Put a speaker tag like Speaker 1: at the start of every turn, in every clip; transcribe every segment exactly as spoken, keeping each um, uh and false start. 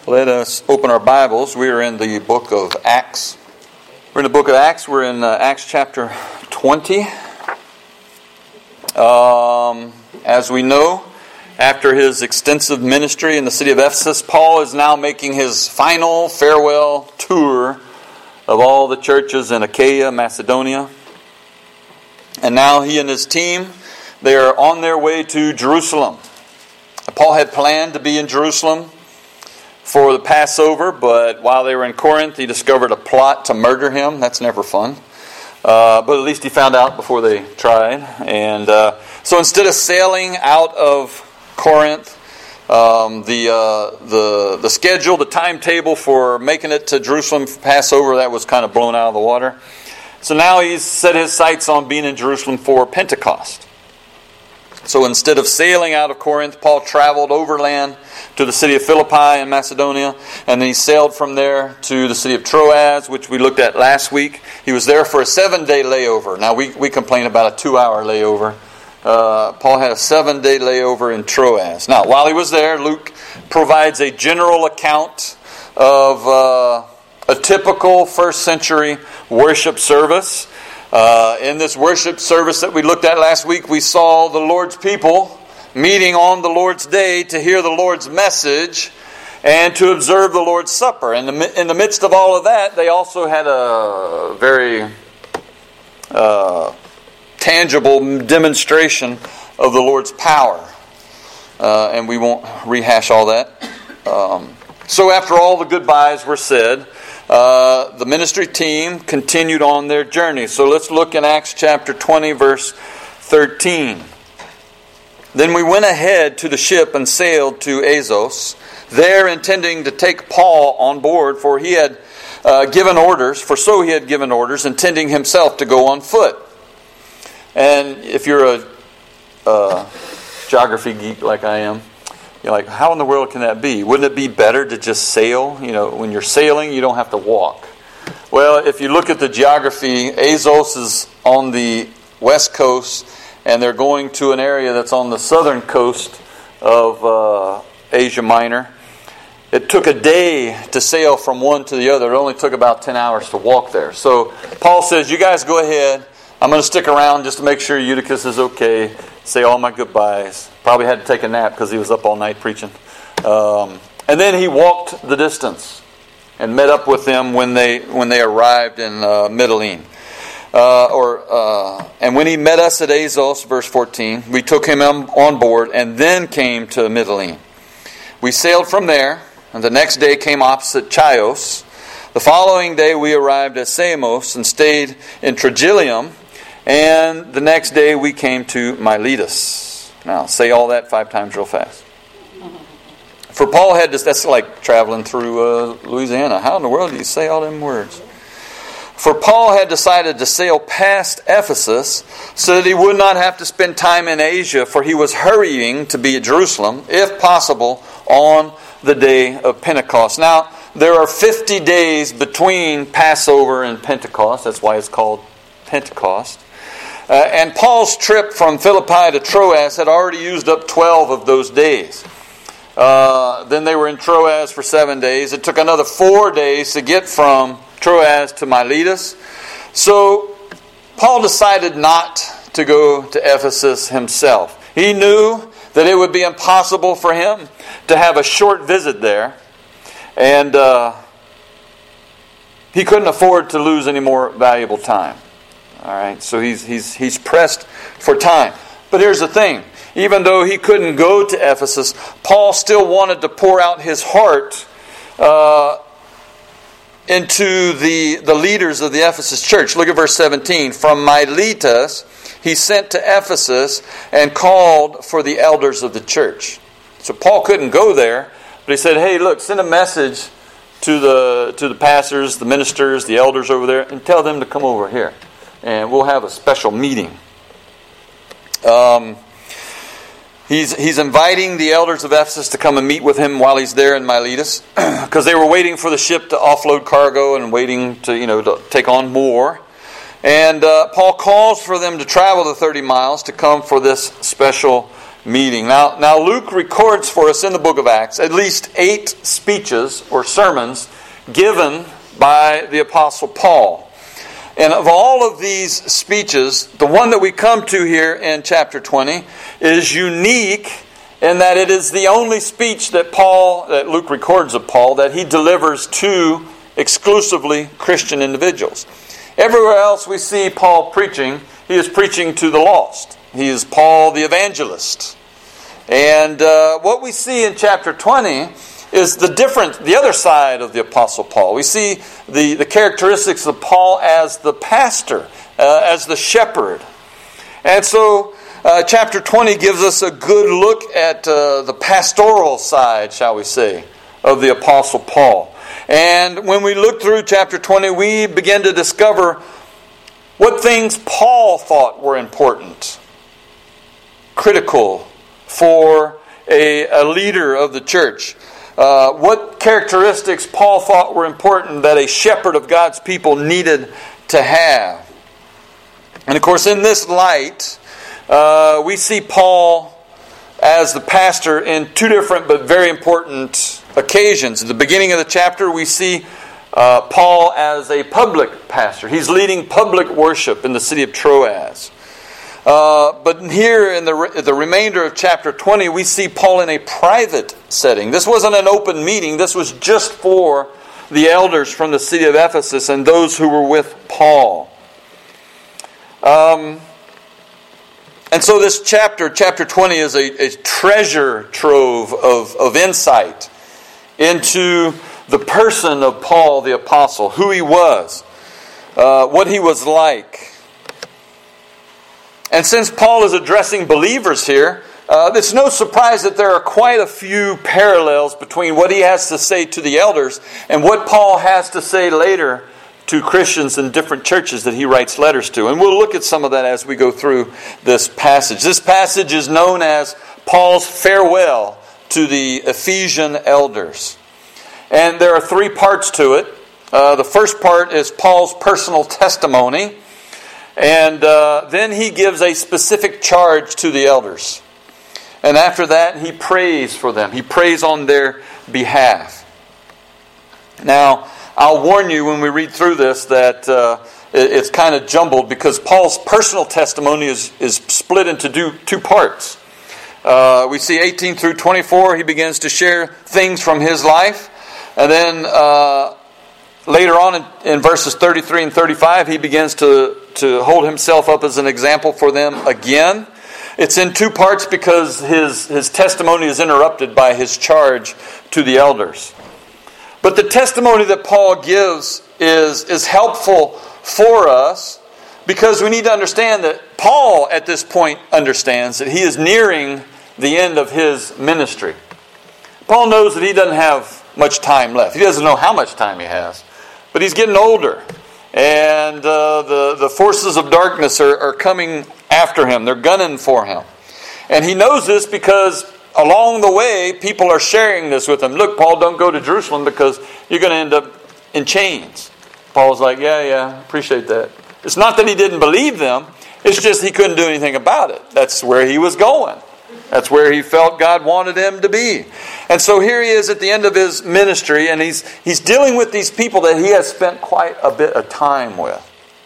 Speaker 1: Let us open our Bibles. We are in the book of Acts. We're in the book of Acts. We're in uh, Acts chapter twenty. Um, as we know, after his extensive ministry in the city of Ephesus, Paul is now making his final farewell tour of all the churches in Achaia, Macedonia. And now he and his team, they are on their way to Jerusalem. Paul had planned to be in Jerusalem for the Passover, but while they were in Corinth, he discovered a plot to murder him. That's never fun. Uh, but at least he found out before they tried. And uh, so instead of sailing out of Corinth, um, the uh, the the schedule, the timetable for making it to Jerusalem for Passover, that was kind of blown out of the water. So now he's set his sights on being in Jerusalem for Pentecost. So instead of sailing out of Corinth, Paul traveled overland to the city of Philippi in Macedonia, and then he sailed from there to the city of Troas, which we looked at last week. He was there for a seven-day layover. Now, we, we complain about a two-hour layover. Uh, Paul had a seven-day layover in Troas. Now, while he was there, Luke provides a general account of uh, a typical first-century worship service. Uh, in this worship service that we looked at last week, we saw the Lord's people meeting on the Lord's day to hear the Lord's message and to observe the Lord's Supper. And in the midst of all of that, they also had a very uh, tangible demonstration of the Lord's power. Uh, and we won't rehash all that. Um, so after all the goodbyes were said, Uh, the ministry team continued on their journey. So let's look in Acts chapter twenty, verse thirteen. Then we went ahead to the ship and sailed to Assos, there intending to take Paul on board, for he had uh, given orders, for so he had given orders, intending himself to go on foot. And if you're a uh, geography geek like I am, you're like, how in the world can that be? Wouldn't it be better to just sail? You know, when you're sailing, you don't have to walk. Well, if you look at the geography, Assos is on the west coast, and they're going to an area that's on the southern coast of uh, Asia Minor. It took a day to sail from one to the other. It only took about ten hours to walk there. So Paul says, you guys go ahead. I'm going to stick around just to make sure Eutychus is okay. Say all my goodbyes. Probably had to take a nap because he was up all night preaching. Um, and then he walked the distance and met up with them when they when they arrived in uh, Mytilene. Uh, or uh, and when he met us at Assos, verse fourteen, we took him on board and then came to Mytilene. We sailed from there, and the next day came opposite Chios. The following day we arrived at Samos and stayed in Trogyllium. And the next day we came to Miletus. Now, say all that five times real fast. For Paul had to, that's like traveling through uh, Louisiana. How in the world do you say all them words? For Paul had decided to sail past Ephesus so that he would not have to spend time in Asia, for he was hurrying to be at Jerusalem, if possible, on the day of Pentecost. Now, there are fifty days between Passover and Pentecost. That's why it's called Pentecost. Uh, and Paul's trip from Philippi to Troas had already used up twelve of those days. Uh, then they were in Troas for seven days. It took another four days to get from Troas to Miletus. So Paul decided not to go to Ephesus himself. He knew that it would be impossible for him to have a short visit there. And uh, he couldn't afford to lose any more valuable time. All right, so he's he's he's pressed for time. But here's the thing: even though he couldn't go to Ephesus, Paul still wanted to pour out his heart uh, into the the leaders of the Ephesus church. Look at verse seventeen. From Miletus he sent to Ephesus and called for the elders of the church. So Paul couldn't go there, but he said, "Hey, look, send a message to the to the pastors, the ministers, the elders over there, and tell them to come over here. And we'll have a special meeting." Um, he's he's inviting the elders of Ephesus to come and meet with him while he's there in Miletus, because they were waiting for the ship to offload cargo and waiting to you know to take on more. And uh, Paul calls for them to travel the thirty miles to come for this special meeting. Now, now Luke records for us in the book of Acts at least eight speeches or sermons given by the Apostle Paul. And of all of these speeches, the one that we come to here in chapter twenty is unique in that it is the only speech that Paul, that Luke records of Paul, that he delivers to exclusively Christian individuals. Everywhere else we see Paul preaching, he is preaching to the lost. He is Paul the evangelist. And uh, what we see in chapter twenty is the different, the other side of the Apostle Paul. We see the, the characteristics of Paul as the pastor, uh, as the shepherd. And so uh, chapter twenty gives us a good look at uh, the pastoral side, shall we say, of the Apostle Paul. And when we look through chapter twenty, we begin to discover what things Paul thought were important, critical for a, a leader of the church. Uh, what characteristics Paul thought were important that a shepherd of God's people needed to have. And of course, in this light, uh, we see Paul as the pastor in two different but very important occasions. At the beginning of the chapter, we see uh, Paul as a public pastor. He's leading public worship in the city of Troas. Uh, but here in the re- the remainder of chapter twenty, we see Paul in a private setting. This wasn't an open meeting. This was just for the elders from the city of Ephesus and those who were with Paul. Um, and so this chapter, chapter twenty, is a, a treasure trove of, of insight into the person of Paul the apostle, who he was, uh, what he was like. And since Paul is addressing believers here, uh, it's no surprise that there are quite a few parallels between what he has to say to the elders and what Paul has to say later to Christians in different churches that he writes letters to. And we'll look at some of that as we go through this passage. This passage is known as Paul's farewell to the Ephesian elders. And there are three parts to it. Uh, the first part is Paul's personal testimony. And uh, then he gives a specific charge to the elders. And after that, he prays for them. He prays on their behalf. Now, I'll warn you when we read through this that uh, it's kind of jumbled because Paul's personal testimony is, is split into two, two parts. Uh, we see eighteen through twenty-four, he begins to share things from his life. And then uh, later on in, in verses thirty-three and thirty-five, he begins to, to hold himself up as an example for them again. It's in two parts because his, his testimony is interrupted by his charge to the elders. But the testimony that Paul gives is, is helpful for us because we need to understand that Paul at this point understands that he is nearing the end of his ministry. Paul knows that he doesn't have much time left. He doesn't know how much time he has. But he's getting older. And uh, the, the forces of darkness are, are coming after him. They're gunning for him. And he knows this because along the way, people are sharing this with him. Look, Paul, don't go to Jerusalem because you're going to end up in chains. Paul's like, yeah, yeah, appreciate that. It's not that he didn't believe them. It's just he couldn't do anything about it. That's where he was going. That's where he felt God wanted him to be. And so here he is at the end of his ministry, and he's he's dealing with these people that he has spent quite a bit of time with.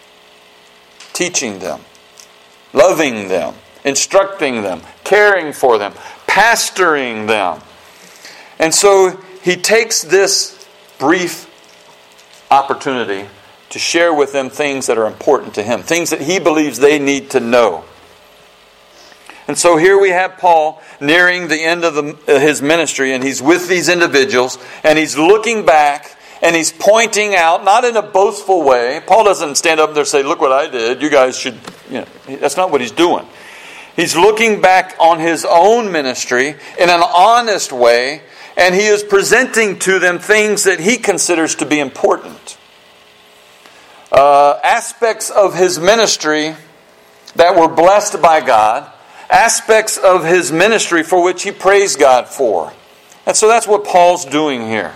Speaker 1: Teaching them, loving them, instructing them, caring for them, pastoring them. And so he takes this brief opportunity to share with them things that are important to him, things that he believes they need to know. And so here we have Paul nearing the end of the, uh, his ministry, and he's with these individuals, and he's looking back, and he's pointing out, not in a boastful way. Paul doesn't stand up there and say, look what I did, you guys should, you know, that's not what he's doing. He's looking back on his own ministry in an honest way, and he is presenting to them things that he considers to be important. Uh, aspects of his ministry that were blessed by God, aspects of his ministry for which he praised God for. And so that's what Paul's doing here.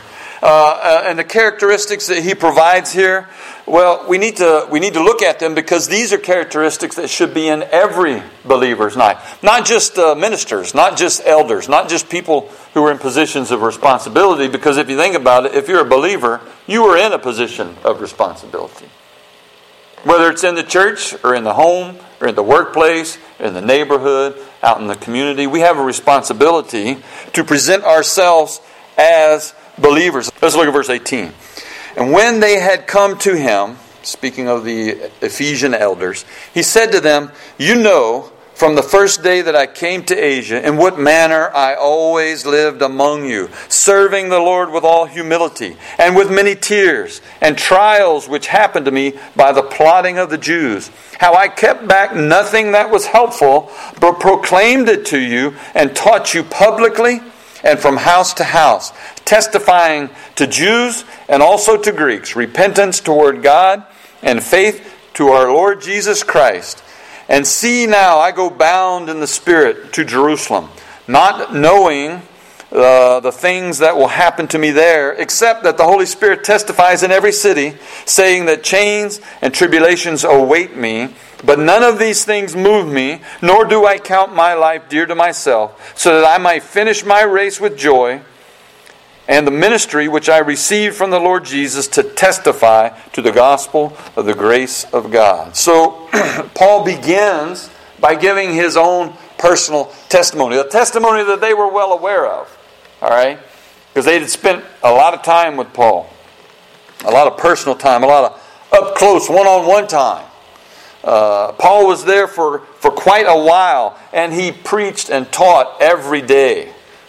Speaker 1: uh, and the characteristics that he provides here, well, we need to we need to look at them because these are characteristics that should be in every believer's life. Not just uh, ministers, not just elders, not just people who are in positions of responsibility, because if you think about it, if you're a believer, you are in a position of responsibility. Whether it's in the church or in the home or in the workplace, or in the neighborhood, out in the community, we have a responsibility to present ourselves as believers. Let's look at verse eighteen. And when they had come to him, speaking of the Ephesian elders, he said to them, "You know from the first day that I came to Asia, in what manner I always lived among you, serving the Lord with all humility, and with many tears, and trials which happened to me by the plotting of the Jews. How I kept back nothing that was helpful, but proclaimed it to you, and taught you publicly, and from house to house, testifying to Jews and also to Greeks, repentance toward God, and faith to our Lord Jesus Christ. And see now, I go bound in the Spirit to Jerusalem, not knowing uh, the things that will happen to me there, except that the Holy Spirit testifies in every city, saying that chains and tribulations await me. But none of these things move me, nor do I count my life dear to myself, so that I might finish my race with joy, and the ministry which I received from the Lord Jesus to testify to the gospel of the grace of God." So Paul begins by giving his own personal testimony, a testimony that they were well aware of. All right? Because they had spent a lot of time with Paul, a lot of personal time, a lot of up close, one-on-one time. Uh, Paul was there for, for quite a while, and he preached and taught every day.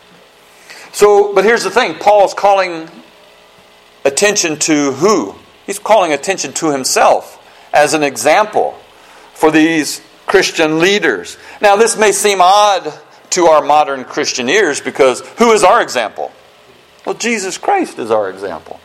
Speaker 1: So, but here's the thing. Paul's calling attention to who? He's calling attention to himself as an example for these Christian leaders. Now, this may seem odd to our modern Christian ears because who is our example? Well, Jesus Christ is our example.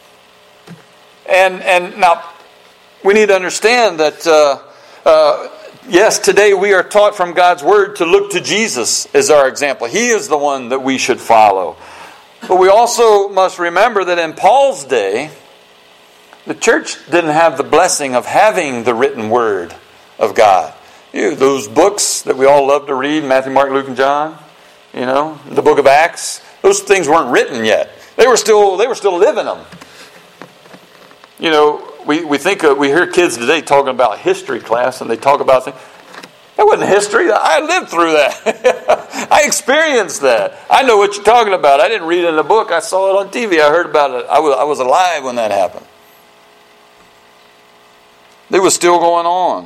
Speaker 1: And and now, we need to understand that, uh, uh, yes, today we are taught from God's Word to look to Jesus as our example. He is the one that we should follow. But we also must remember that in Paul's day, the church didn't have the blessing of having the written Word of God. You know, those books that we all love to read, Matthew, Mark, Luke, and John, you know, the book of Acts, those things weren't written yet. They were still they were still living them. You know, we, we think uh, we hear kids today talking about history class, and they talk about things. That wasn't history. I lived through that. I experienced that. I know what you're talking about. I didn't read it in a book. I saw it on T V. I heard about it. I was, I was alive when that happened. It was still going on.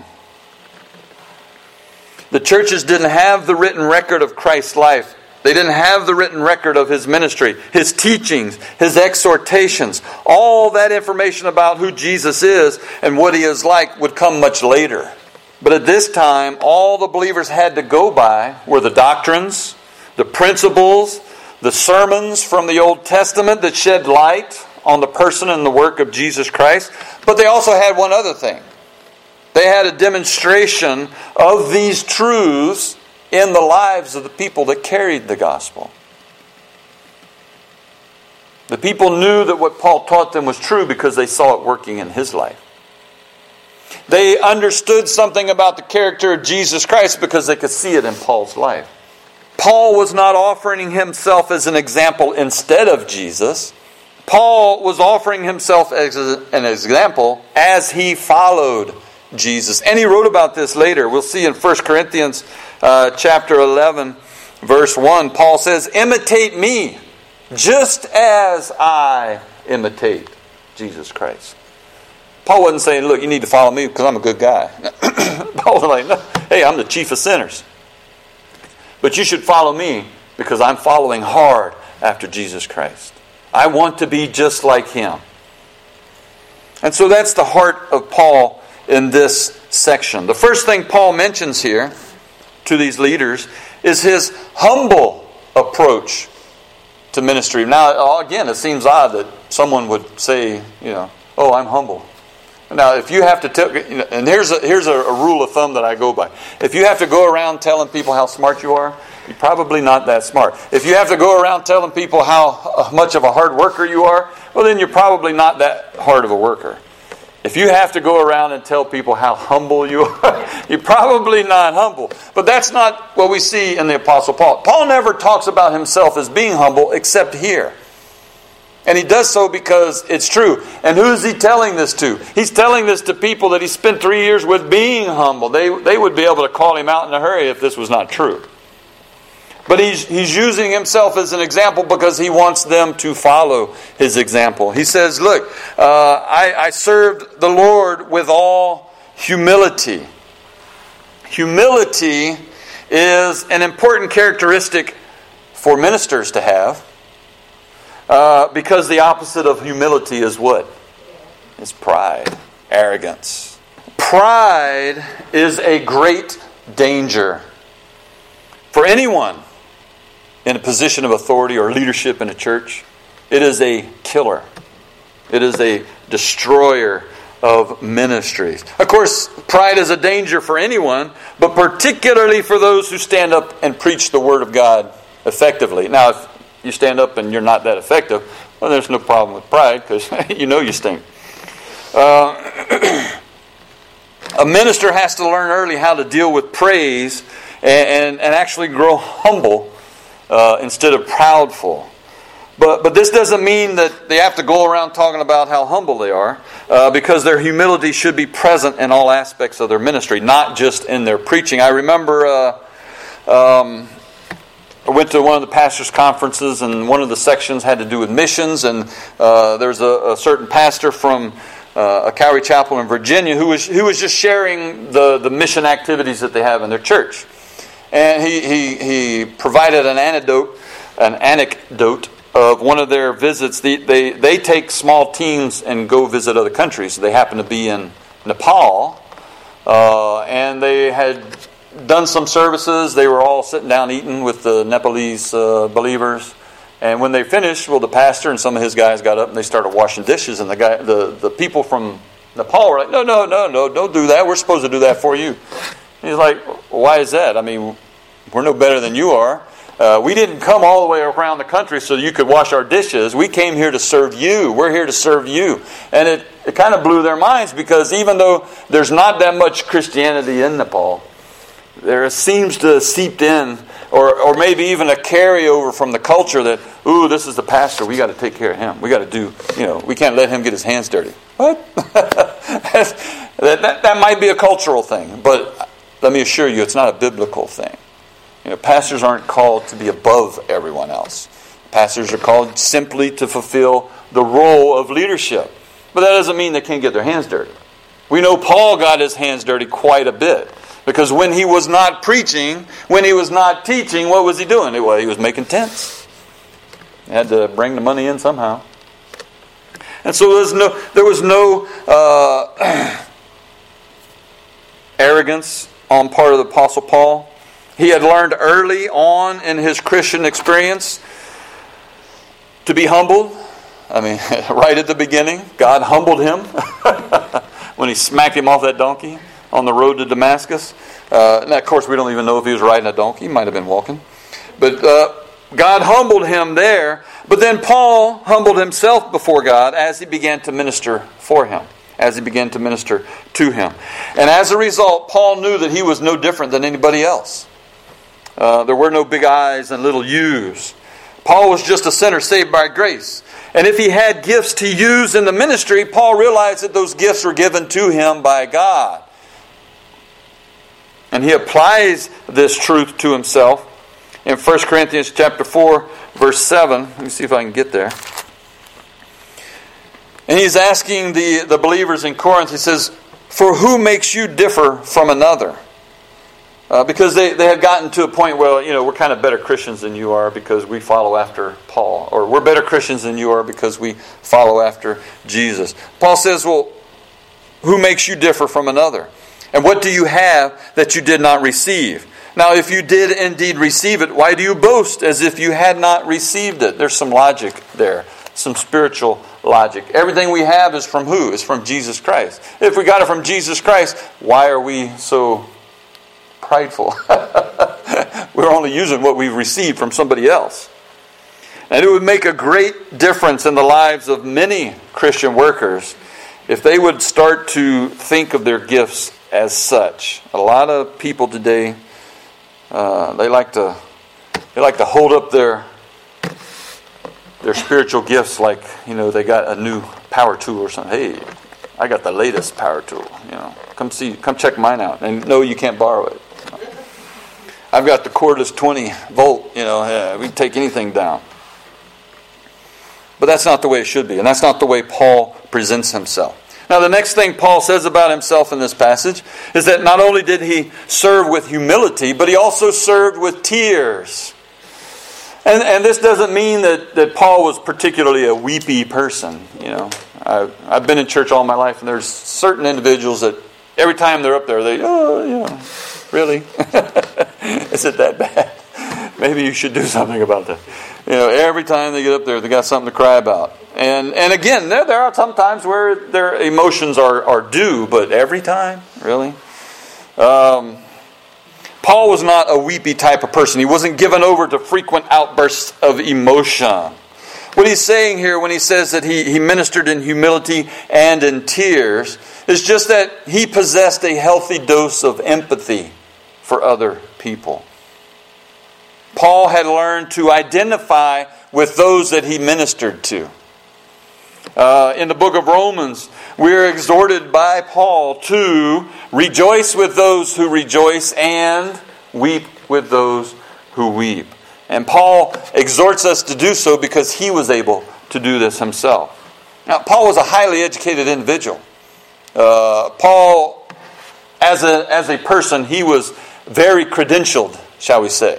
Speaker 1: The churches didn't have the written record of Christ's life. They didn't have the written record of His ministry, His teachings, His exhortations. All that information about who Jesus is and what He is like would come much later. But at this time, all the believers had to go by were the doctrines, the principles, the sermons from the Old Testament that shed light on the person and the work of Jesus Christ. But they also had one other thing. They had a demonstration of these truths in the lives of the people that carried the gospel. The people knew that what Paul taught them was true because they saw it working in his life. They understood something about the character of Jesus Christ because they could see it in Paul's life. Paul was not offering himself as an example instead of Jesus. Paul was offering himself as an example as he followed Jesus. And he wrote about this later. We'll see in First Corinthians uh, chapter eleven, verse one. Paul says, "Imitate me, just as I imitate Jesus Christ." Paul wasn't saying, "Look, you need to follow me because I'm a good guy." Paul was like, no, "Hey, I'm the chief of sinners. But you should follow me because I'm following hard after Jesus Christ. I want to be just like Him." And so that's the heart of Paul in this section. The first thing Paul mentions here to these leaders is his humble approach to ministry. Now, again, it seems odd that someone would say, you know, "Oh, I'm humble." Now, if you have to tell, you know, and here's a, here's a, a rule of thumb that I go by. If you have to go around telling people how smart you are, You're probably not that smart. If you have to go around telling people how much of a hard worker you are, well, then you're probably not that hard of a worker. If you have to go around and tell people how humble you are, you're probably not humble. But that's not what we see in the Apostle Paul. Paul never talks about himself as being humble except here. And he does so because it's true. And who is he telling this to? He's telling this to people that he spent three years with being humble. They, they would be able to call him out in a hurry if this was not true. But he's, he's using himself as an example because he wants them to follow his example. He says, look, uh, I, I served the Lord with all humility. Humility is an important characteristic for ministers to have. Uh, because the opposite of humility is what? Is pride, arrogance. Pride is a great danger for anyone in a position of authority or leadership in a church. It is a killer. It is a destroyer of ministries. Of course, pride is a danger for anyone, but particularly for those who stand up and preach the Word of God effectively. Now, if you stand up and you're not that effective, well, there's no problem with pride because you know you stink. Uh, a minister has to learn early how to deal with praise and, and, and actually grow humble uh, instead of proudful. But but this doesn't mean that they have to go around talking about how humble they are, uh, because their humility should be present in all aspects of their ministry, not just in their preaching. I remember uh, um, I went to one of the pastors' conferences, and one of the sections had to do with missions, and uh, there's a, a certain pastor from uh, a Calvary Chapel in Virginia who was who was just sharing the, the mission activities that they have in their church. And he, he, he provided an anecdote, an anecdote of one of their visits. They, they, they take small teams and go visit other countries. They happen to be in Nepal, uh, and they had done some services. They were all sitting down eating with the Nepalese uh, believers. And when they finished, well, the pastor and some of his guys got up and they started washing dishes. And the guy, the, the people from Nepal were like, no, no, no, no, don't do that. We're supposed to do that for you. And he's like, well, why is that? I mean, we're no better than you are. Uh, we didn't come all the way around the country so you could wash our dishes. We came here to serve you. We're here to serve you. And it, it kind of blew their minds, because even though there's not that much Christianity in Nepal, there seems to have seeped in, or, or maybe even a carryover from the culture that, ooh, this is the pastor. We got to take care of him. We got to do, you know, we can't let him get his hands dirty. What? that, that, that might be a cultural thing, but let me assure you, it's not a biblical thing. You know, pastors aren't called to be above everyone else. Pastors are called simply to fulfill the role of leadership. But that doesn't mean they can't get their hands dirty. We know Paul got his hands dirty quite a bit. Because when he was not preaching, when he was not teaching, what was he doing? Well, he was making tents. He had to bring the money in somehow. And so there was no, there was no uh, arrogance on part of the Apostle Paul. He had learned early on in his Christian experience to be humbled. I mean, right at the beginning, God humbled him when he smacked him off that donkey on the road to Damascus. Uh, and of course, we don't even know if he was riding a donkey. He might have been walking. But uh, God humbled him there. But then Paul humbled himself before God as he began to minister for him. As he began to minister to him. And as a result, Paul knew that he was no different than anybody else. Uh, there were no big I's and little U's. Paul was just a sinner saved by grace. And if he had gifts to use in the ministry, Paul realized that those gifts were given to him by God. And he applies this truth to himself in First Corinthians chapter four, verse seven. Let me see if I can get there. And he's asking the, the believers in Corinth, he says, "For who makes you differ from another?" Uh, because they, they had gotten to a point where, you know, we're kind of better Christians than you are because we follow after Paul. Or we're better Christians than you are because we follow after Jesus. Paul says, well, who makes you differ from another? And what do you have that you did not receive? Now, if you did indeed receive it, why do you boast as if you had not received it? There's some logic there. Some spiritual logic. Everything we have is from who? It's from Jesus Christ. If we got it from Jesus Christ, why are we so prideful? We're only using what we've received from somebody else. And it would make a great difference in the lives of many Christian workers if they would start to think of their gifts as such. A lot of people today, uh, they like to they like to hold up their their spiritual gifts like, you know, they got a new power tool or something. Hey, I got the latest power tool. You know, come see, come check mine out. And no, you can't borrow it. I've got the cordless twenty volt. You know, yeah, we can take anything down. But that's not the way it should be. And that's not the way Paul presents himself. Now, the next thing Paul says about himself in this passage is that not only did he serve with humility, but he also served with tears. And, and this doesn't mean that, that Paul was particularly a weepy person. You know, I, I've been in church all my life, and there's certain individuals that every time they're up there, they, oh, you know, really? Is it that bad? Maybe you should do something about that. You know, every time they get up there, they got something to cry about. And and again, there, there are some times where their emotions are, are due, but every time? Really? Um, Paul was not a weepy type of person. He wasn't given over to frequent outbursts of emotion. What he's saying here when he says that he, he ministered in humility and in tears is just that he possessed a healthy dose of empathy for other people. Paul had learned to identify with those that he ministered to. Uh, in the book of Romans, we are exhorted by Paul to rejoice with those who rejoice and weep with those who weep. And Paul exhorts us to do so because he was able to do this himself. Now, Paul was a highly educated individual. Uh, Paul, as a, as a person, he was very credentialed, shall we say.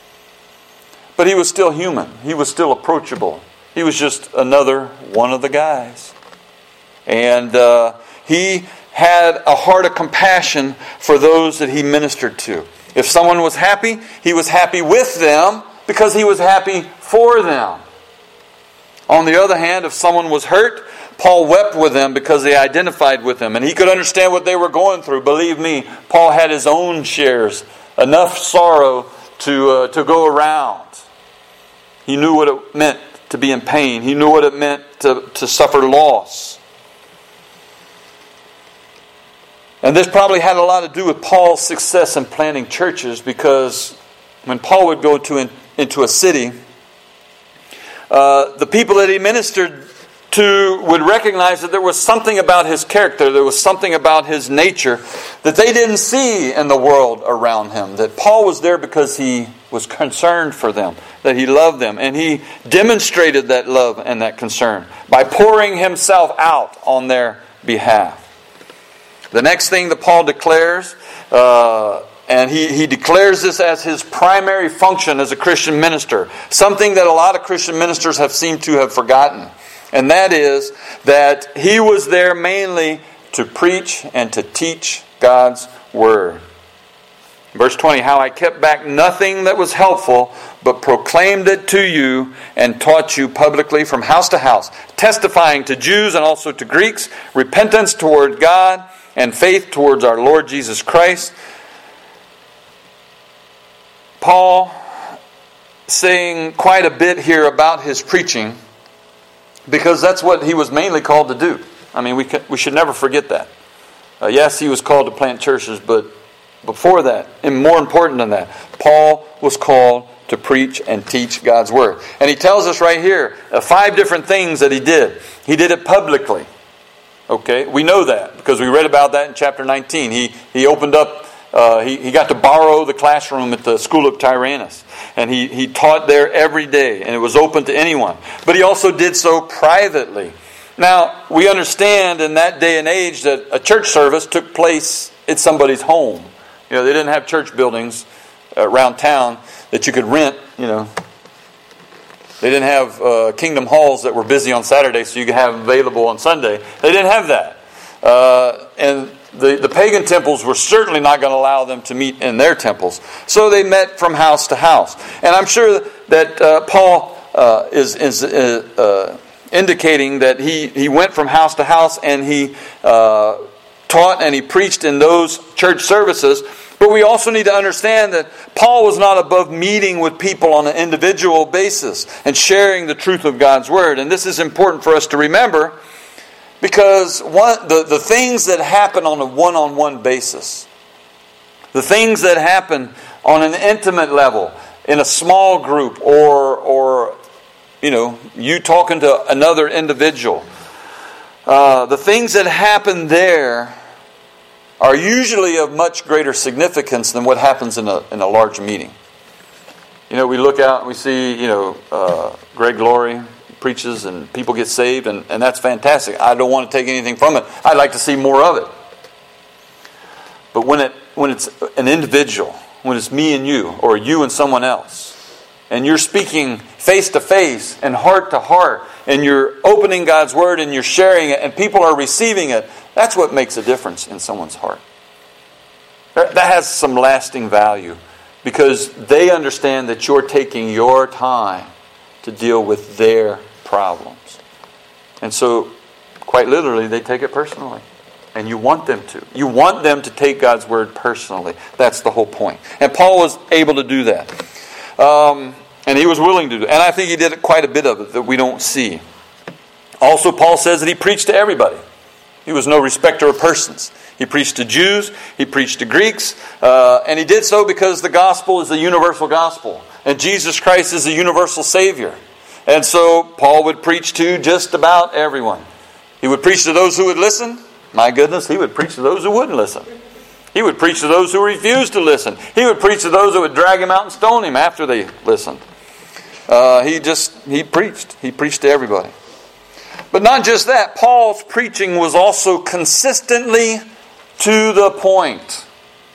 Speaker 1: But he was still human. He was still approachable. He was just another one of the guys. And uh, he had a heart of compassion for those that he ministered to. If someone was happy, he was happy with them because he was happy for them. On the other hand, if someone was hurt, Paul wept with them because they identified with him. And he could understand what they were going through. Believe me, Paul had his own shares. Enough sorrow to uh, to go around. He knew what it meant to be in pain. He knew what it meant to, to suffer loss. And this probably had a lot to do with Paul's success in planting churches, because when Paul would go to in, into a city, uh, the people that he ministered to would recognize that there was something about his character, there was something about his nature that they didn't see in the world around him. That Paul was there because he was concerned for them, that he loved them, and he demonstrated that love and that concern by pouring himself out on their behalf. The next thing that Paul declares, uh, and he, he declares this as his primary function as a Christian minister, something that a lot of Christian ministers have seemed to have forgotten. And that is that he was there mainly to preach and to teach God's Word. Verse twenty, how I kept back nothing that was helpful, but proclaimed it to you and taught you publicly from house to house, testifying to Jews and also to Greeks, repentance toward God and faith towards our Lord Jesus Christ. Paul saying quite a bit here about his preaching, because that's what he was mainly called to do. I mean, we can, we should never forget that. Uh, yes, he was called to plant churches, but before that, and more important than that, Paul was called to preach and teach God's Word. And he tells us right here, uh, five different things that he did. He did it publicly. Okay, we know that because we read about that in chapter nineteen. He he opened up, uh, he, he got to borrow the classroom at the school of Tyrannus. And he, he taught there every day, and it was open to anyone. But he also did so privately. Now, we understand in that day and age that a church service took place at somebody's home. You know, they didn't have church buildings around town that you could rent, you know. They didn't have uh, kingdom halls that were busy on Saturday so you could have available on Sunday. They didn't have that. Uh, and the, the pagan temples were certainly not going to allow them to meet in their temples. So they met from house to house. And I'm sure that uh, Paul uh, is, is uh, uh, indicating that he, he went from house to house and he uh, taught and he preached in those church services. But we also need to understand that Paul was not above meeting with people on an individual basis and sharing the truth of God's Word. And this is important for us to remember because one, the, the things that happen on a one-on-one basis, the things that happen on an intimate level, in a small group, or, or you know, you talking to another individual, uh, the things that happen there are usually of much greater significance than what happens in a in a large meeting. You know, we look out and we see, you know, uh, Greg Laurie preaches and people get saved, and, and that's fantastic. I don't want to take anything from it. I'd like to see more of it. But when it when it's an individual, when it's me and you, or you and someone else, and you're speaking face to face and heart to heart, and you're opening God's Word and you're sharing it, and people are receiving it, that's what makes a difference in someone's heart. That has some lasting value because they understand that you're taking your time to deal with their problems. And so, quite literally, they take it personally. And you want them to. You want them to take God's Word personally. That's the whole point. And Paul was able to do that. Um, and he was willing to do it. And I think he did quite a bit of it that we don't see. Also, Paul says that he preached to everybody. He was no respecter of persons. He preached to Jews, he preached to Greeks, uh, and he did so because the gospel is a universal gospel. And Jesus Christ is a universal Savior. And so Paul would preach to just about everyone. He would preach to those who would listen. My goodness, he would preach to those who wouldn't listen. He would preach to those who refused to listen. He would preach to those who would drag him out and stone him after they listened. Uh, he just, he preached. He preached to everybody. But not just that, Paul's preaching was also consistently to the point.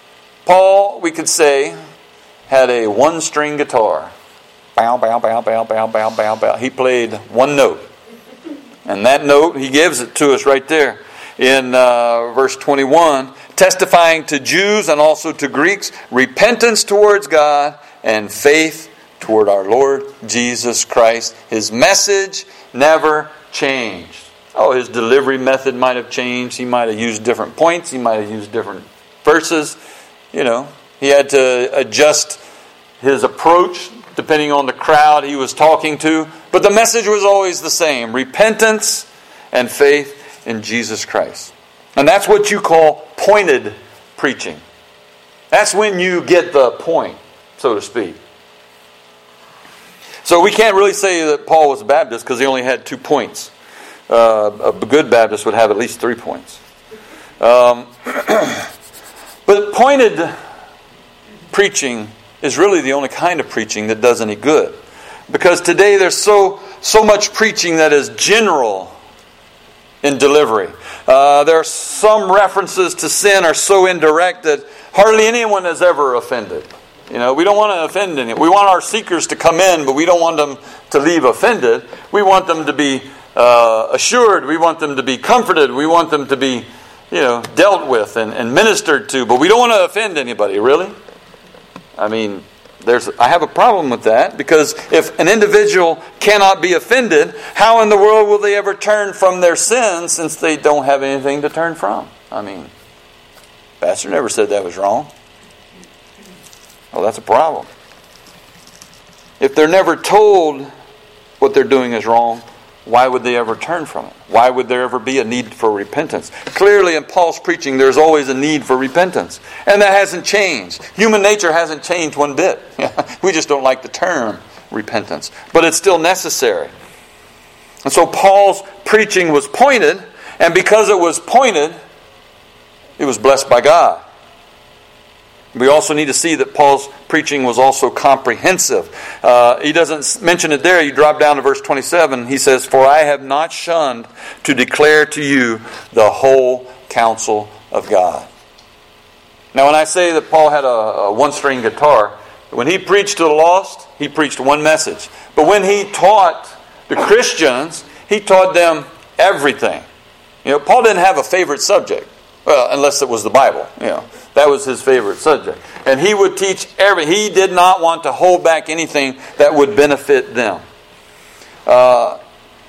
Speaker 1: Paul, we could say, had a one-string guitar. Bow, bow, bow, bow, bow, bow, bow, bow. He played one note. And that note, he gives it to us right there in uh, verse twenty-one. Testifying to Jews and also to Greeks, repentance towards God and faith toward our Lord Jesus Christ. His message never changed. Oh, his delivery method might have changed. He might have used different points. He might have used different verses. You know, he had to adjust his approach depending on the crowd he was talking to. But the message was always the same. Repentance and faith in Jesus Christ. And that's what you call pointed preaching. That's when you get the point, so to speak. So we can't really say that Paul was a Baptist because he only had two points. Uh, a good Baptist would have at least three points. Um, but pointed preaching is really the only kind of preaching that does any good. Because today there's so so much preaching that is general in delivery. Uh, there are some references to sin are so indirect that hardly anyone is ever offended. You know, we don't want to offend anyone. We want our seekers to come in, but we don't want them to leave offended. We want them to be uh, assured. We want them to be comforted. We want them to be, you know, dealt with and, and ministered to. But we don't want to offend anybody, really. I mean, there's. I have a problem with that because if an individual cannot be offended, how in the world will they ever turn from their sins since they don't have anything to turn from? I mean, Pastor never said that was wrong. Well, that's a problem. If they're never told what they're doing is wrong, why would they ever turn from it? Why would there ever be a need for repentance? Clearly in Paul's preaching, there's always a need for repentance. And that hasn't changed. Human nature hasn't changed one bit. We just don't like the term repentance. But it's still necessary. And so Paul's preaching was pointed, and because it was pointed, it was blessed by God. We also need to see that Paul's preaching was also comprehensive. Uh, he doesn't mention it there. You drop down to verse twenty-seven. He says, "For I have not shunned to declare to you the whole counsel of God." Now, when I say that Paul had a, a one-string guitar, when he preached to the lost, he preached one message. But when he taught the Christians, he taught them everything. You know, Paul didn't have a favorite subject. Well, unless it was the Bible, you know. That was his favorite subject. And he would teach every... He did not want to hold back anything that would benefit them. Uh,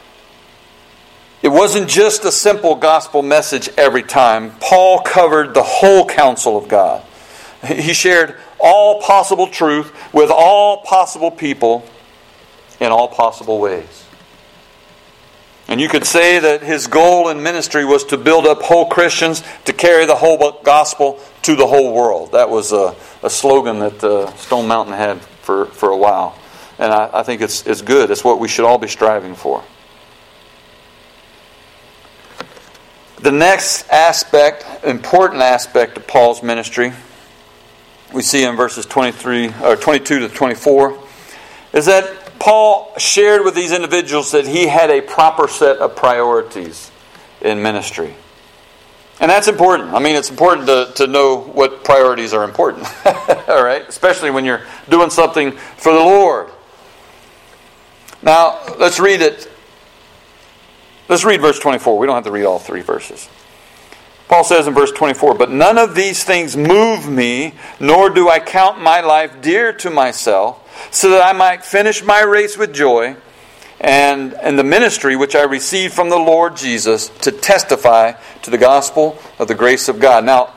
Speaker 1: it wasn't just a simple gospel message every time. Paul covered the whole counsel of God. He shared all possible truth with all possible people in all possible ways. And you could say that his goal in ministry was to build up whole Christians, to carry the whole gospel to the whole world. That was a, a slogan that uh, Stone Mountain had for, for a while. And I, I think it's, it's good. It's what we should all be striving for. The next aspect, important aspect of Paul's ministry, we see in verses twenty-three or twenty-two to twenty-four, is that Paul shared with these individuals that he had a proper set of priorities in ministry. And that's important. I mean, it's important to, to know what priorities are important. All right? Especially when you're doing something for the Lord. Now, let's read it. Let's read verse twenty-four. We don't have to read all three verses. Paul says in verse twenty-four, "But none of these things move me, nor do I count my life dear to myself, so that I might finish my race with joy, and, and the ministry which I received from the Lord Jesus to testify to the gospel of the grace of God." Now,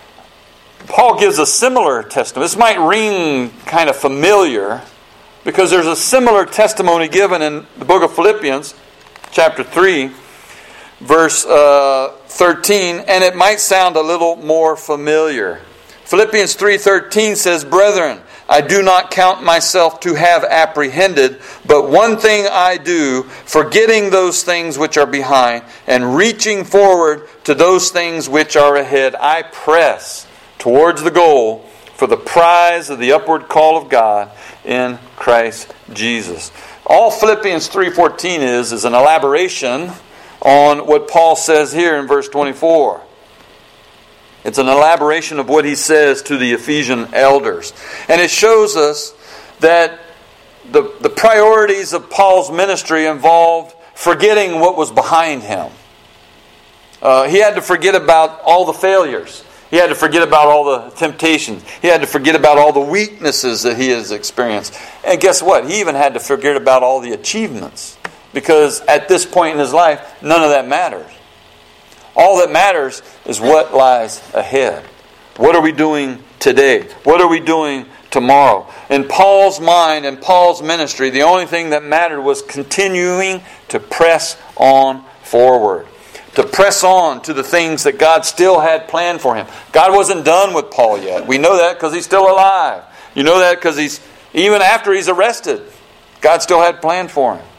Speaker 1: Paul gives a similar testimony. This might ring kind of familiar, because there's a similar testimony given in the book of Philippians, chapter three, verse uh, thirteen, and it might sound a little more familiar. Philippians three thirteen says, "Brethren, I do not count myself to have apprehended, but one thing I do, forgetting those things which are behind, and reaching forward to those things which are ahead, I press towards the goal for the prize of the upward call of God in Christ Jesus." All Philippians three fourteen is, is an elaboration on what Paul says here in verse twenty-four. It's an elaboration of what he says to the Ephesian elders. And it shows us that the, the priorities of Paul's ministry involved forgetting what was behind him. Uh, he had to forget about all the failures. He had to forget about all the temptations. He had to forget about all the weaknesses that he has experienced. And guess what? He even had to forget about all the achievements. Because at this point in his life, none of that matters. All that matters is what lies ahead. What are we doing today? What are we doing tomorrow? In Paul's mind and Paul's ministry, the only thing that mattered was continuing to press on forward. To press on to the things that God still had planned for him. God wasn't done with Paul yet. We know that because he's still alive. You know that because he's even after he's arrested, God still had planned for him.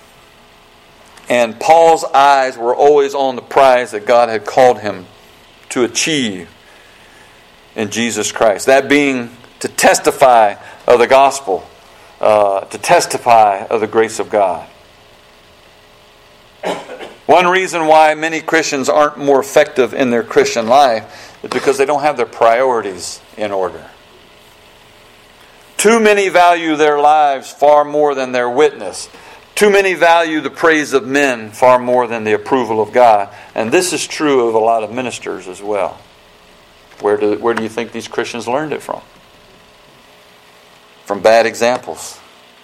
Speaker 1: And Paul's eyes were always on the prize that God had called him to achieve in Jesus Christ. That being to testify of the gospel, uh, to testify of the grace of God. One reason why many Christians aren't more effective in their Christian life is because they don't have their priorities in order. Too many value their lives far more than their witness. Too many value the praise of men far more than the approval of God. And this is true of a lot of ministers as well. Where do, where do you think these Christians learned it from? From bad examples.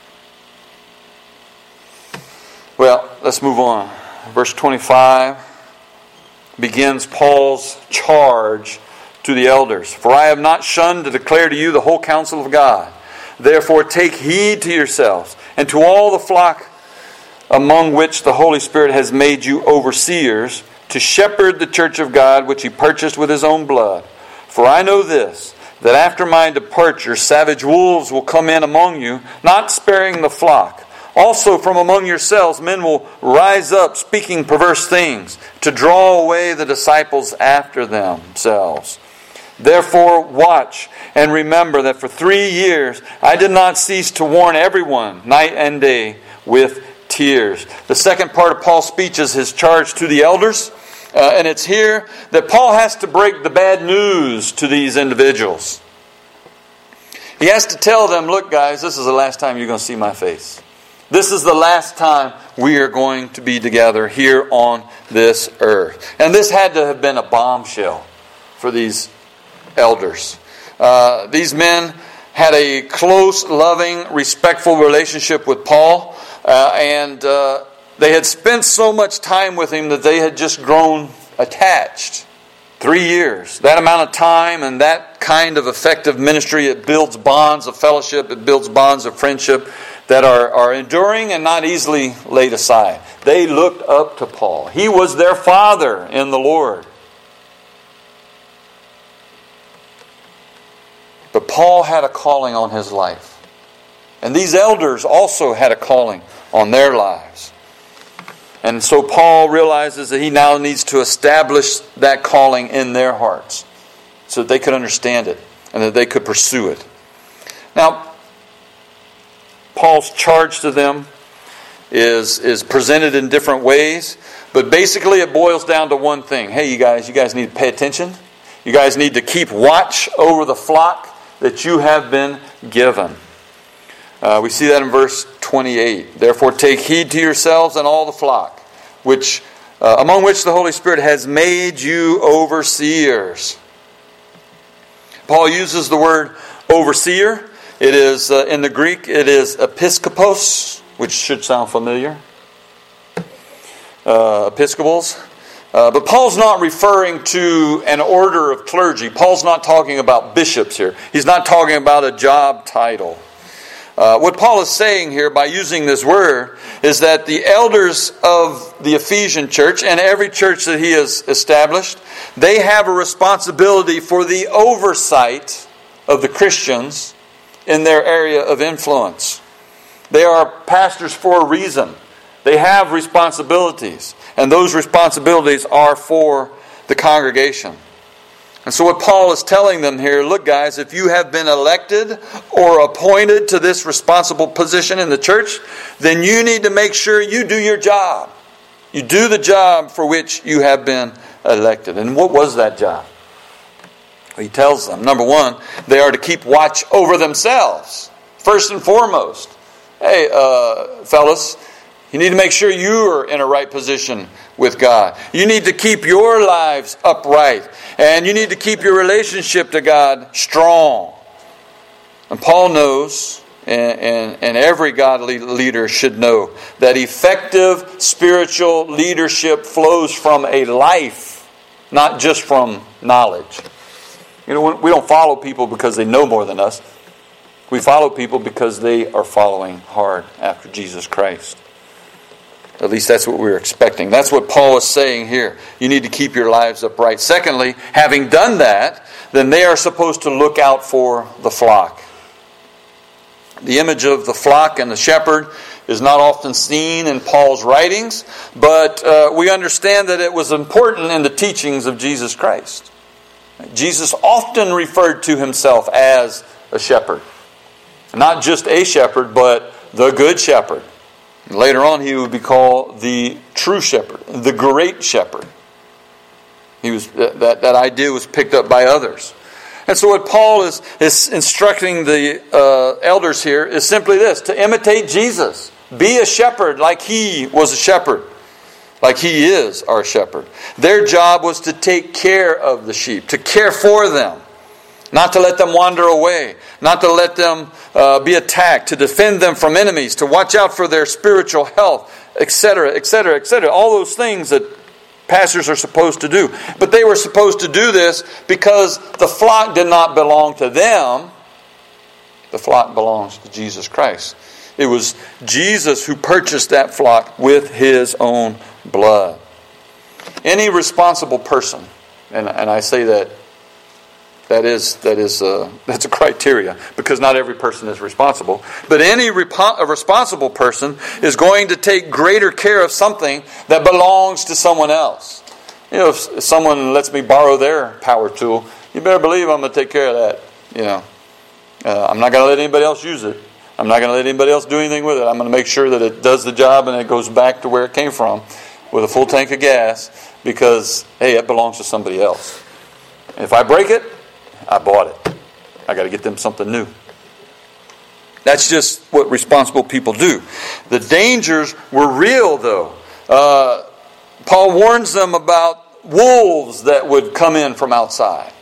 Speaker 1: Well, let's move on. Verse twenty-five begins Paul's charge to the elders. "For I have not shunned to declare to you the whole counsel of God. Therefore take heed to yourselves and to all the flock among which the Holy Spirit has made you overseers, to shepherd the church of God which he purchased with his own blood. For I know this, that after my departure savage wolves will come in among you, not sparing the flock. Also from among yourselves men will rise up speaking perverse things, to draw away the disciples after themselves. Therefore watch and remember that for three years I did not cease to warn everyone night and day with tears." The second part of Paul's speech is his charge to the elders. Uh, and it's here that Paul has to break the bad news to these individuals. He has to tell them, look guys, this is the last time you're going to see my face. This is the last time we are going to be together here on this earth. And this had to have been a bombshell for these elders. Uh, these men had a close, loving, respectful relationship with Paul. Uh, and uh, they had spent so much time with him that they had just grown attached Three years. That amount of time and that kind of effective ministry, it builds bonds of fellowship, it builds bonds of friendship that are, are enduring and not easily laid aside. They looked up to Paul. He was their father in the Lord. But Paul had a calling on his life. And these elders also had a calling on their lives. And so Paul realizes that he now needs to establish that calling in their hearts so that they could understand it and that they could pursue it. Now, Paul's charge to them is, is presented in different ways, but basically it boils down to one thing. Hey, you guys, you guys need to pay attention. You guys need to keep watch over the flock that you have been given. Uh, we see that in verse twenty-eight. Therefore take heed to yourselves and all the flock, which uh, among which the Holy Spirit has made you overseers. Paul uses the word overseer. It is uh, in the Greek, it is episkopos, which should sound familiar. Uh, Episcopals. Uh, but Paul's not referring to an order of clergy. Paul's not talking about bishops here. He's not talking about a job title. Uh, what Paul is saying here by using this word is that the elders of the Ephesian church and every church that he has established, they have a responsibility for the oversight of the Christians in their area of influence. They are pastors for a reason. They have responsibilities, and those responsibilities are for the congregation. And so what Paul is telling them here, look guys, if you have been elected or appointed to this responsible position in the church, then you need to make sure you do your job. You do the job for which you have been elected. And what was that job? He tells them, number one, they are to keep watch over themselves. First and foremost. Hey, uh, fellas, you need to make sure you are in a right position with God. You need to keep your lives upright. And you need to keep your relationship to God strong. And Paul knows, and, and, and every godly leader should know, that effective spiritual leadership flows from a life, not just from knowledge. You know, we don't follow people because they know more than us. We follow people because they are following hard after Jesus Christ. At least that's what we're expecting. That's what Paul is saying here. You need to keep your lives upright. Secondly, having done that, then they are supposed to look out for the flock. The image of the flock and the shepherd is not often seen in Paul's writings, but uh, we understand that it was important in the teachings of Jesus Christ. Jesus often referred to himself as a shepherd. Not just a shepherd, but the good shepherd. Later on, he would be called the true shepherd, the great shepherd. He was that, that idea was picked up by others. And so what Paul is, is instructing the uh, elders here is simply this, to imitate Jesus. Be a shepherd like he was a shepherd, like he is our shepherd. Their job was to take care of the sheep, to care for them. Not to let them wander away. Not to let them uh, be attacked. To defend them from enemies. To watch out for their spiritual health. Etc. Etc. Etc. All those things that pastors are supposed to do. But they were supposed to do this because the flock did not belong to them. The flock belongs to Jesus Christ. It was Jesus who purchased that flock with his own blood. Any responsible person, and, and I say that That is that is uh, that's a criteria, because not every person is responsible. But any repo- a responsible person is going to take greater care of something that belongs to someone else. You know, if, if someone lets me borrow their power tool, you better believe I'm going to take care of that. You know, uh, I'm not going to let anybody else use it. I'm not going to let anybody else do anything with it. I'm going to make sure that it does the job and it goes back to where it came from with a full tank of gas, because hey, it belongs to somebody else. And if I break it, I bought it. I got to get them something new. That's just what responsible people do. The dangers were real, though. Uh, Paul warns them about wolves that would come in from outside.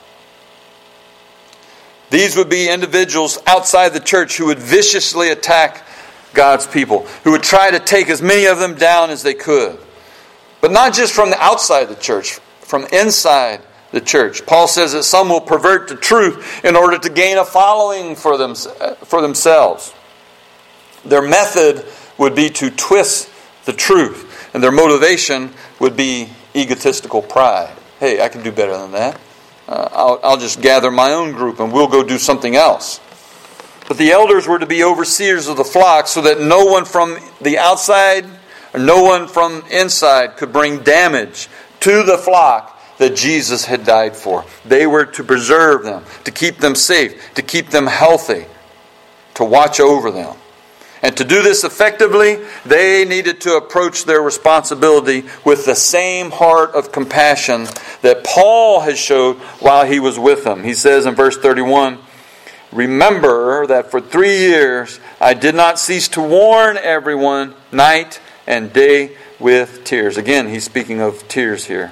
Speaker 1: These would be individuals outside the church who would viciously attack God's people, who would try to take as many of them down as they could. But not just from the outside of the church, from inside the church. Paul says that some will pervert the truth in order to gain a following for them, for themselves. Their method would be to twist the truth, and their motivation would be egotistical pride. Hey, I can do better than that. Uh, I'll, I'll just gather my own group and we'll go do something else. But the elders were to be overseers of the flock so that no one from the outside or no one from inside could bring damage to the flock that Jesus had died for. They were to preserve them, to keep them safe, to keep them healthy, to watch over them. And to do this effectively, they needed to approach their responsibility with the same heart of compassion that Paul has showed while he was with them. He says in verse thirty-one, "Remember that for three years I did not cease to warn everyone night and day with tears." Again, he's speaking of tears here.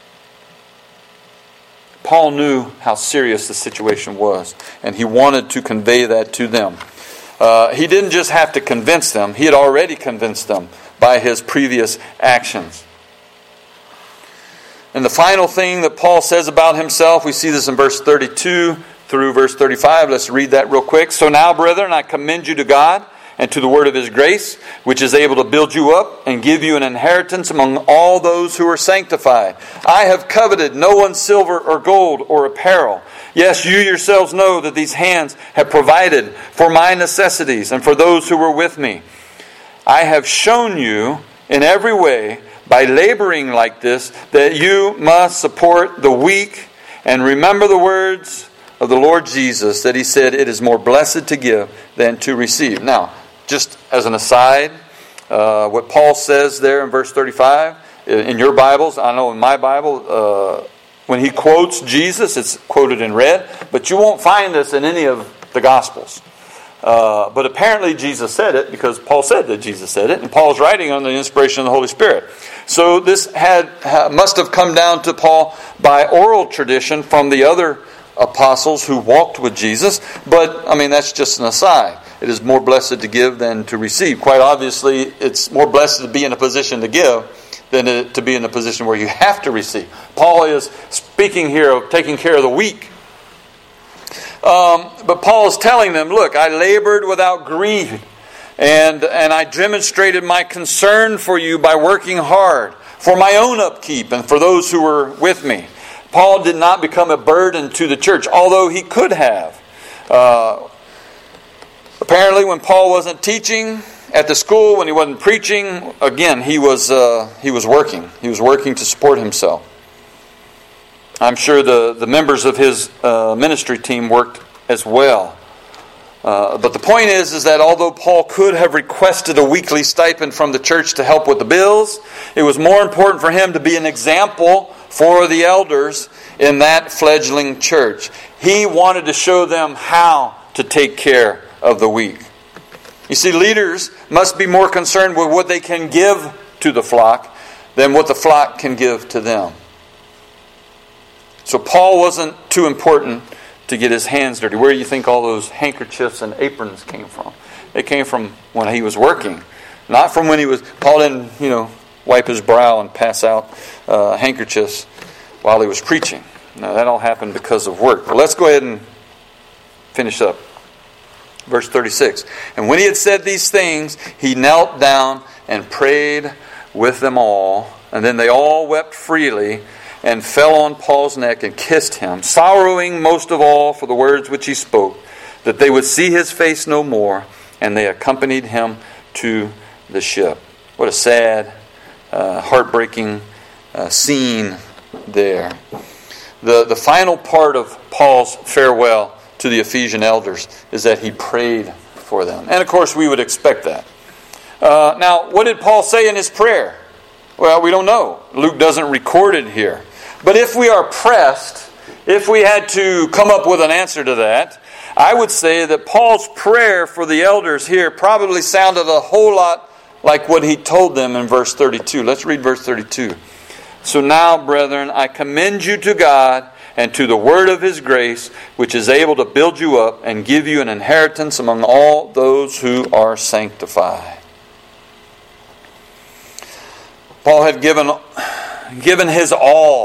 Speaker 1: Paul knew how serious the situation was, and he wanted to convey that to them. Uh, he didn't just have to convince them. He had already convinced them by his previous actions. And the final thing that Paul says about himself, we see this in verse thirty-two through verse thirty-five. Let's read that real quick. "So now, brethren, I commend you to God and to the word of His grace, which is able to build you up and give you an inheritance among all those who are sanctified. I have coveted no one's silver or gold or apparel. Yes, you yourselves know that these hands have provided for my necessities and for those who were with me. I have shown you in every way, by laboring like this, that you must support the weak, and remember the words of the Lord Jesus, that He said, 'It is more blessed to give than to receive.'" Now, just as an aside, uh, what Paul says there in verse thirty-five, in your Bibles, I know in my Bible, uh, when he quotes Jesus, it's quoted in red, but you won't find this in any of the Gospels. Uh, but apparently Jesus said it because Paul said that Jesus said it, and Paul's writing under the inspiration of the Holy Spirit. So this had must have come down to Paul by oral tradition from the other apostles who walked with Jesus. But, I mean, that's just an aside. It is more blessed to give than to receive. Quite obviously, it's more blessed to be in a position to give than to be in a position where you have to receive. Paul is speaking here of taking care of the weak. Um, but Paul is telling them, look, I labored without greed, and, and I demonstrated my concern for you by working hard for my own upkeep and for those who were with me. Paul did not become a burden to the church, although he could have. Uh, apparently when Paul wasn't teaching at the school, when he wasn't preaching, again, he was uh, he was working. He was working to support himself. I'm sure the, the members of his uh, ministry team worked as well. Uh, but the point is, is that although Paul could have requested a weekly stipend from the church to help with the bills, it was more important for him to be an example for the elders in that fledgling church. He wanted to show them how to take care of the weak. You see, leaders must be more concerned with what they can give to the flock than what the flock can give to them. So Paul wasn't too important to get his hands dirty. Where do you think all those handkerchiefs and aprons came from? They came from when he was working. Not from when he was... Paul didn't, you know, wipe his brow and pass out uh, handkerchiefs while he was preaching. Now, that all happened because of work. But let's go ahead and finish up. Verse thirty-six. "And when he had said these things, he knelt down and prayed with them all. And then they all wept freely and fell on Paul's neck and kissed him, sorrowing most of all for the words which he spoke, that they would see his face no more. And they accompanied him to the ship." What a sad, uh, heartbreaking uh, scene there. The, the final part of Paul's farewell to the Ephesian elders is that he prayed for them. And of course we would expect that. Uh, now, what did Paul say in his prayer? Well, we don't know. Luke doesn't record it here. But if we are pressed, if we had to come up with an answer to that, I would say that Paul's prayer for the elders here probably sounded a whole lot like what he told them in verse thirty-two. Let's read verse thirty-two. "So now, brethren, I commend you to God and to the word of His grace, which is able to build you up and give you an inheritance among all those who are sanctified." Paul had given, given his all to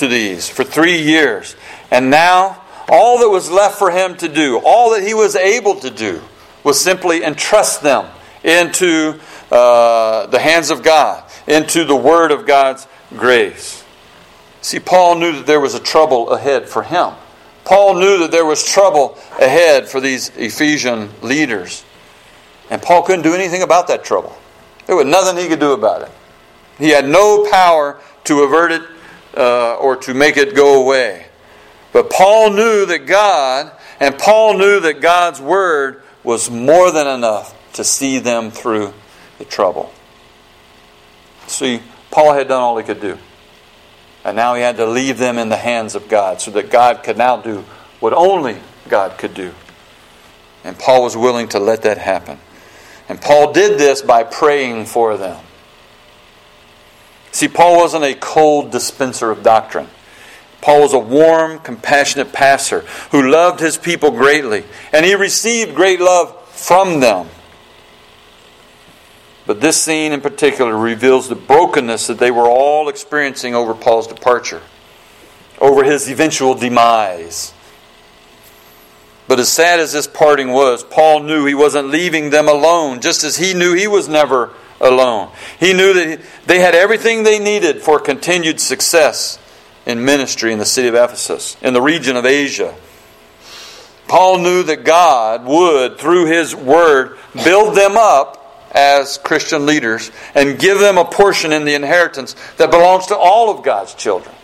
Speaker 1: to these for three years. And now, all that was left for him to do, all that he was able to do, was simply entrust them into uh, the hands of God, into the Word of God's grace. See, Paul knew that there was a trouble ahead for him. Paul knew that there was trouble ahead for these Ephesian leaders. And Paul couldn't do anything about that trouble. There was nothing he could do about it. He had no power to avert it uh, or to make it go away. But Paul knew that God, and Paul knew that God's Word was more than enough to see them through the trouble. See, Paul had done all he could do. And now he had to leave them in the hands of God so that God could now do what only God could do. And Paul was willing to let that happen. And Paul did this by praying for them. See, Paul wasn't a cold dispenser of doctrine. Paul was a warm, compassionate pastor who loved his people greatly. And he received great love from them. But this scene in particular reveals the brokenness that they were all experiencing over Paul's departure, over his eventual demise. But as sad as this parting was, Paul knew he wasn't leaving them alone, just as he knew he was never alone. He knew that they had everything they needed for continued success in ministry in the city of Ephesus, in the region of Asia. Paul knew that God would, through His Word, build them up as Christian leaders and give them a portion in the inheritance that belongs to all of God's children.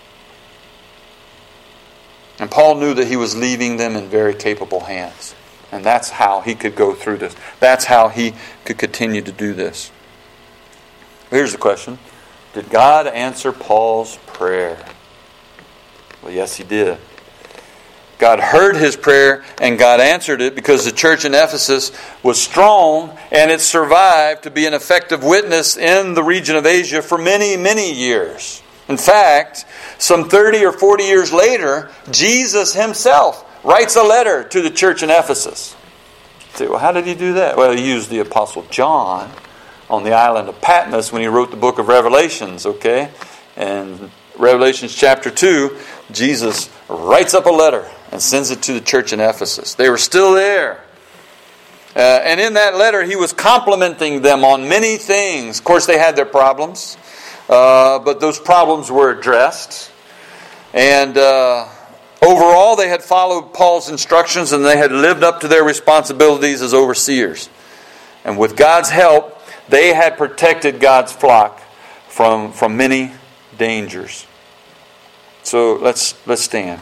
Speaker 1: And Paul knew that he was leaving them in very capable hands. And that's how he could go through this. That's how he could continue to do this. Here's the question. Did God answer Paul's prayer? Well, yes, He did. God heard his prayer and God answered it because the church in Ephesus was strong and it survived to be an effective witness in the region of Asia for many, many years. In fact, some thirty or forty years later, Jesus Himself writes a letter to the church in Ephesus. You say, well, how did He do that? Well, He used the Apostle John on the island of Patmos when he wrote the book of Revelations, okay? And Revelations chapter two, Jesus writes up a letter and sends it to the church in Ephesus. They were still there. Uh, and in that letter, he was complimenting them on many things. Of course, they had their problems. Uh, but those problems were addressed. And uh, overall, they had followed Paul's instructions and they had lived up to their responsibilities as overseers. And with God's help, they had protected God's flock from, from many dangers. So let's let's stand.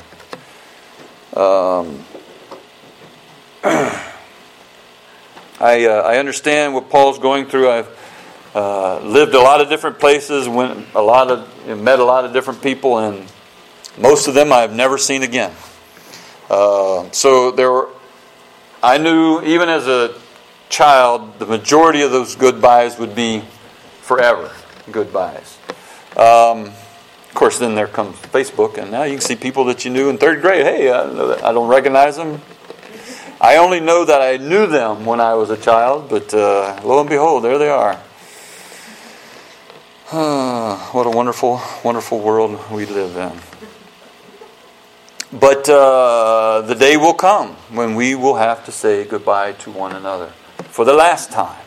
Speaker 1: Um, I uh, I understand what Paul's going through. I've uh, lived a lot of different places, went a lot of met a lot of different people, and most of them I've never seen again. Uh, so there were. I knew even as a child, the majority of those goodbyes would be forever goodbyes. Um, Of course, then there comes Facebook, and now you can see people that you knew in third grade. Hey, I, I don't recognize them. I only know that I knew them when I was a child, but uh, lo and behold, there they are. What a wonderful, wonderful world we live in. But uh, the day will come when we will have to say goodbye to one another for the last time.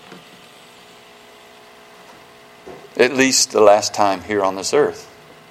Speaker 1: At least the last time here on this earth.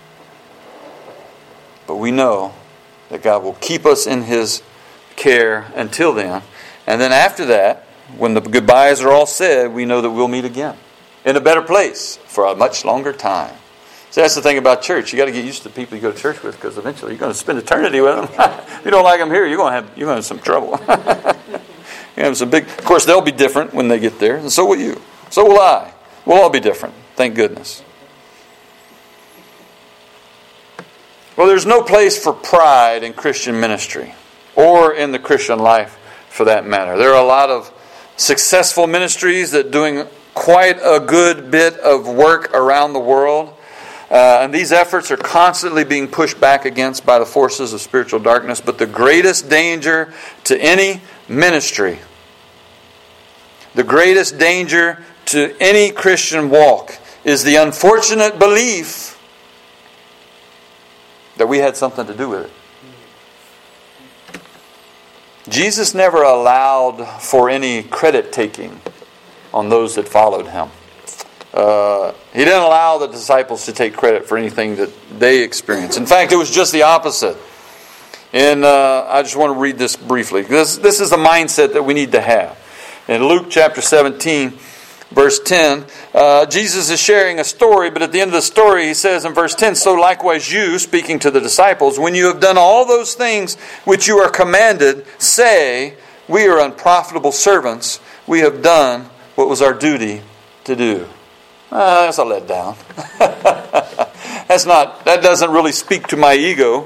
Speaker 1: But we know that God will keep us in His care until then. And then after that, when the goodbyes are all said, we know that we'll meet again in a better place for a much longer time. So that's the thing about church. You got to get used to the people you go to church with, because eventually you're going to spend eternity with them. If you don't like them here, you're going to have you're going to have some trouble. You have some big. Of course, they'll be different when they get there, and so will you. So will I. We'll all be different. Thank goodness. Well, there's no place for pride in Christian ministry or in the Christian life for that matter. There are a lot of successful ministries that are doing quite a good bit of work around the world. Uh, and these efforts are constantly being pushed back against by the forces of spiritual darkness. But the greatest danger to any ministry, the greatest danger to any Christian walk, is the unfortunate belief that we had something to do with it. Jesus never allowed for any credit taking on those that followed him. Uh, he didn't allow the disciples to take credit for anything that they experienced. In fact, it was just the opposite. And uh, I just want to read this briefly. This, this is the mindset that we need to have. In Luke chapter seventeen, verse ten, uh, Jesus is sharing a story, but at the end of the story he says in verse ten, "So likewise you," speaking to the disciples, "when you have done all those things which you are commanded, say, we are unprofitable servants. We have done what was our duty to do." Uh, that's a letdown. That's not, that doesn't really speak to my ego.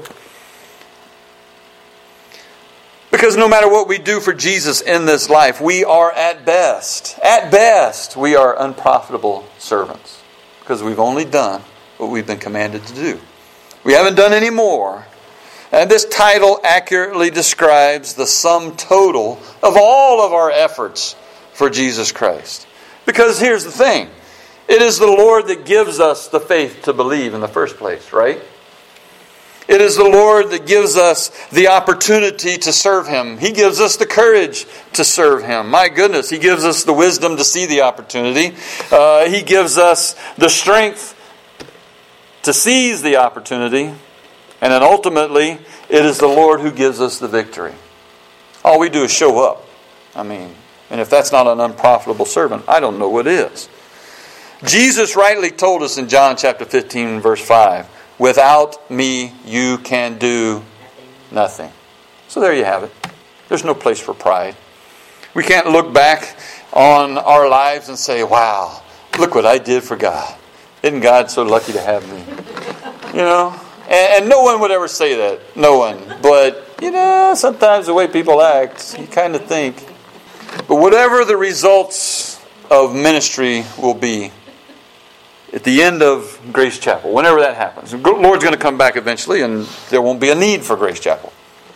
Speaker 1: Because no matter what we do for Jesus in this life, we are at best, at best, we are unprofitable servants. Because we've only done what we've been commanded to do. We haven't done any more. And this title accurately describes the sum total of all of our efforts for Jesus Christ. Because here's the thing. It is the Lord that gives us the faith to believe in the first place, right? It is the Lord that gives us the opportunity to serve Him. He gives us the courage to serve Him. My goodness, He gives us the wisdom to see the opportunity. Uh, he gives us the strength to seize the opportunity. And then ultimately, it is the Lord who gives us the victory. All we do is show up. I mean, and if that's not an unprofitable servant, I don't know what is. Jesus rightly told us in John chapter fifteen, verse five, "Without me you can do nothing." So there you have it. There's no place for pride. We can't look back on our lives and say, "Wow, look what I did for God. Isn't God so lucky to have me?" You know? And, and no one would ever say that. No one. But, you know, sometimes the way people act, you kind of think. But whatever the results of ministry will be, at the end of Grace Chapel, whenever that happens. The Lord's going to come back eventually and there won't be a need for Grace Chapel.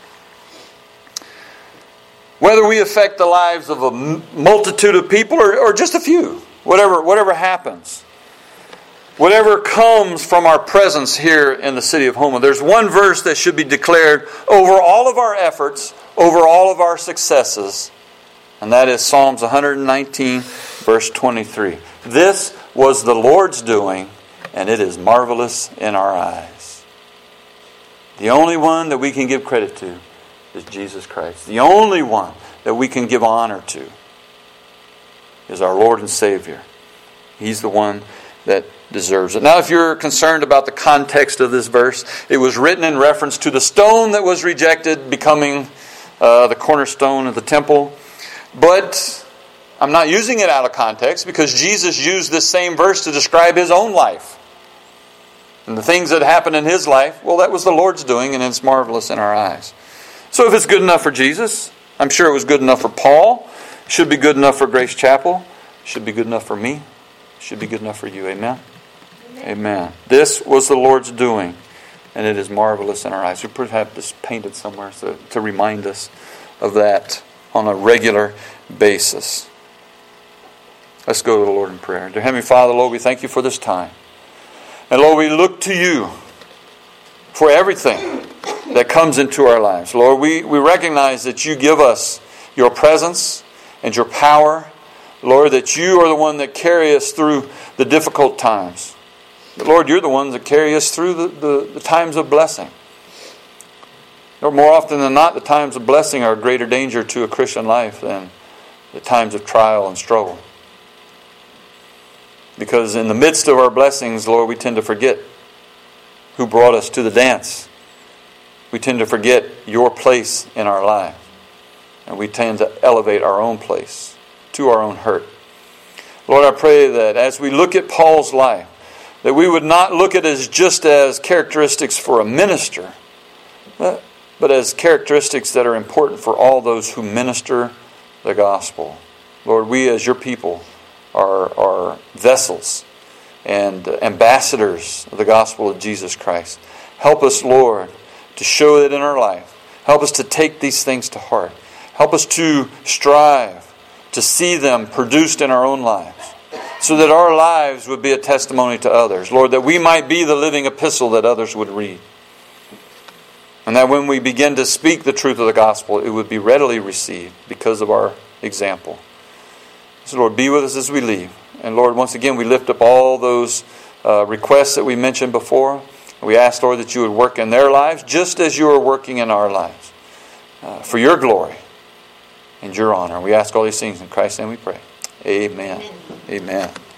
Speaker 1: Whether we affect the lives of a multitude of people or, or just a few, whatever, whatever happens, whatever comes from our presence here in the city of Houma, there's one verse that should be declared over all of our efforts, over all of our successes, and that is Psalms one nineteen, verse twenty-three. "This was the Lord's doing, and it is marvelous in our eyes." The only one that we can give credit to is Jesus Christ. The only one that we can give honor to is our Lord and Savior. He's the one that deserves it. Now, if you're concerned about the context of this verse, it was written in reference to the stone that was rejected becoming uh, the cornerstone of the temple. But I'm not using it out of context because Jesus used this same verse to describe His own life. And the things that happened in His life, well, that was the Lord's doing, and it's marvelous in our eyes. So if it's good enough for Jesus, I'm sure it was good enough for Paul. It should be good enough for Grace Chapel. It should be good enough for me. It should be good enough for you. Amen? Amen. Amen. This was the Lord's doing, and it is marvelous in our eyes. We probably have this painted somewhere so, to remind us of that on a regular basis. Let's go to the Lord in prayer. Dear Heavenly Father, Lord, we thank You for this time. And Lord, we look to You for everything that comes into our lives. Lord, we, we recognize that You give us Your presence and Your power. Lord, that You are the one that carry us through the difficult times. But Lord, You're the one that carry us through the, the, the times of blessing. Lord, more often than not, the times of blessing are a greater danger to a Christian life than the times of trial and struggle. Because in the midst of our blessings, Lord, we tend to forget who brought us to the dance. We tend to forget Your place in our life. And we tend to elevate our own place to our own hurt. Lord, I pray that as we look at Paul's life, that we would not look at it as just as characteristics for a minister, but, but as characteristics that are important for all those who minister the gospel. Lord, we as Your people are, are vessels and ambassadors of the gospel of Jesus Christ. Help us, Lord, to show it in our life. Help us to take these things to heart. Help us to strive to see them produced in our own lives, so that our lives would be a testimony to others. Lord, that we might be the living epistle that others would read. And that when we begin to speak the truth of the gospel, it would be readily received because of our example. So Lord, be with us as we leave. And Lord, once again, we lift up all those uh, requests that we mentioned before. We ask, Lord, that you would work in their lives just as you are working in our lives. Uh, for your glory and your honor. We ask all these things in Christ's name we pray. Amen. Amen. Amen.